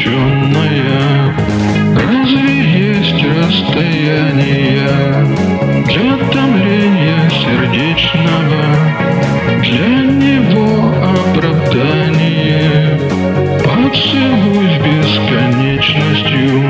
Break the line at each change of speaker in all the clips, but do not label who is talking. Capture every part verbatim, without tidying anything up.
обрученная. Разве есть расстояние для томления сердечного, для него оправдание? Поцелуй с бесконечностью.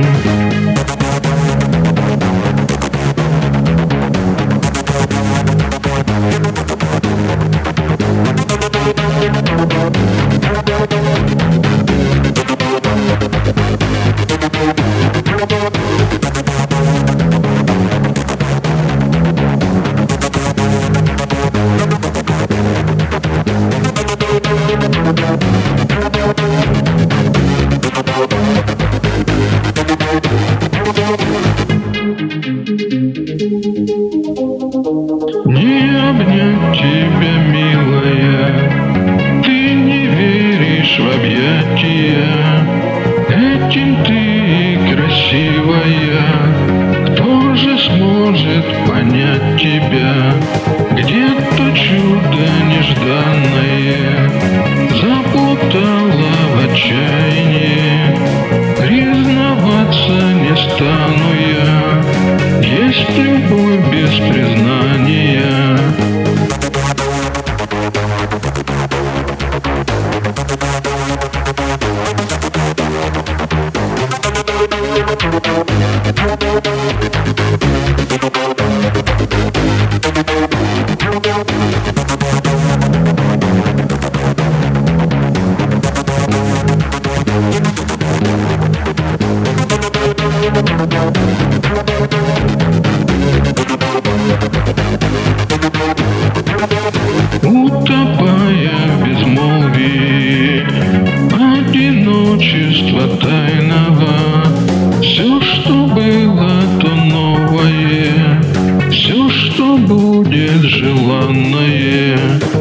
Не обнять тебя, милая, ты не веришь в объятия. Этим ты красивая, кто же сможет понять тебя? Где-то чудо нежданное запутало в отчаянии. Признаваться не стану я, есть любовь без признания. Утопая в безмолвии одиночества тайного, все, что было, то новое, все, что будет желанное.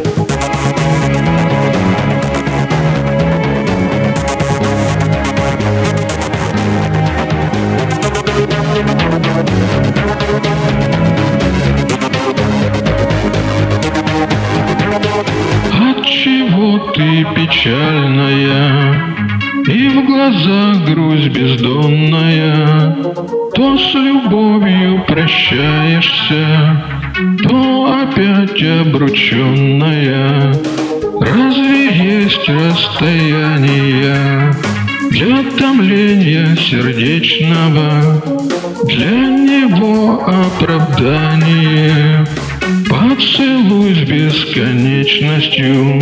Отчего ты печальная, и в глазах грусть бездонная? То с любовью прощаешься, то опять обрученная. Разве есть расстояние для томления сердечного, для него оправдание? Поцелуй с бесконечностью.